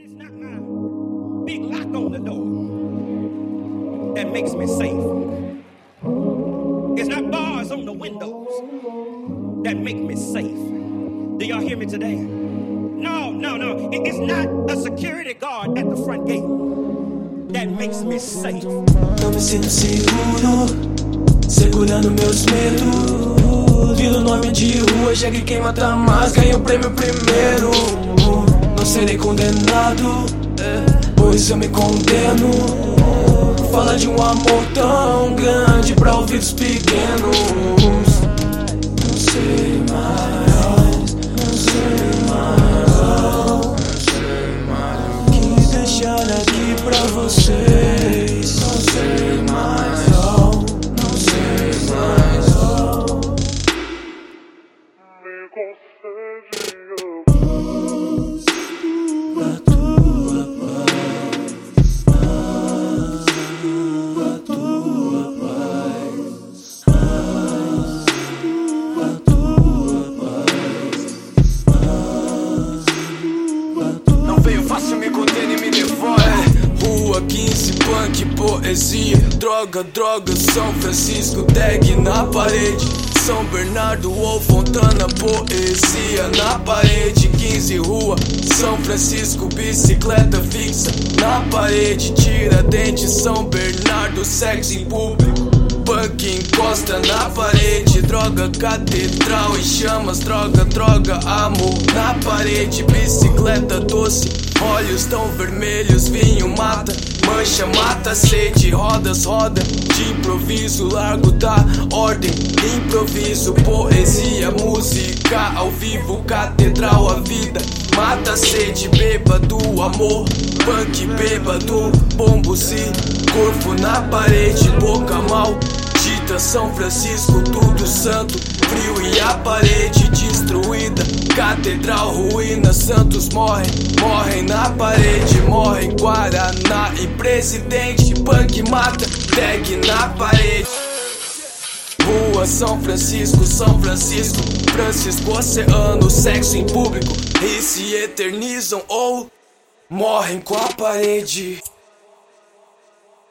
It's not my big lock on the door that makes me safe. It's not bars on the windows that make me safe. Do y'all hear me today? No. It's not a security guard at the front gate that makes me safe. Não me sinto seguro, segurando meus medos. Vindo nome de rua, já que quem mata mais ganha o prêmio primeiro. Não serei condenado, pois eu me condeno. Fala de um amor tão grande pra ouvidos pequenos. Não sei mais, não sei mais que deixar aqui pra vocês. Não sei mais, não sei mais. Me concede A tua paz, a tua paz, a tua paz. Não veio fácil, me condena e me devora. Rua 15, punk, poesia. Droga, São Francisco, tag na parede. São Bernardo ou Fontana, poesia na parede. 15 rua, São Francisco, bicicleta fixa na parede. Tiradentes, São Bernardo, sexo em público. Punk encosta na parede. Droga, catedral em chamas. Droga, amor na parede. Bicicleta doce, olhos tão vermelhos. Vinho mata, mancha, mata, sede. Rodas, roda de improviso, largo da ordem. Improviso, poesia, música ao vivo. Catedral, a vida mata, sede. Bêbado, amor, punk, bêbado. Bombos e corpo na parede. Boca mal dita, São Francisco, tudo santo. Frio e a parede destruída. Catedral, ruína, santos morrem na parede. Morrem Guaraná e presidente. Punk mata, tag na parede. Rua São Francisco, Francisco Oceano, sexo em público. E se eternizam ou morrem com a parede.